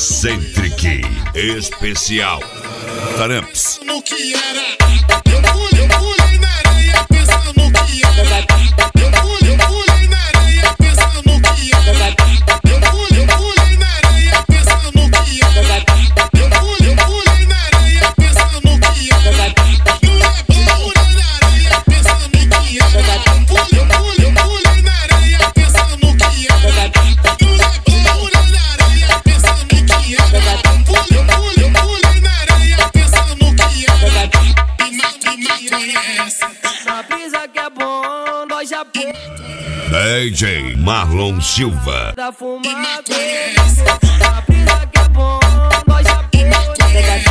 Eccentric Especial Taramps. No que era, eu pulei na areia pensando que era. Eu pulei na areia pensando que era. Eu pulei na areia pensando que era. Eu pulei na areia pensando que era. No leblon pulei na areia pensando que era. Eu pulei na areia pensando que era. No leblon pulei na areia pensando que era. Eu pulei na areia pensando que era. E conhece. Na brisa que é bom, nós já DJ Marlon Silva. da fumada. conhece. Na brisa que é bom, nós já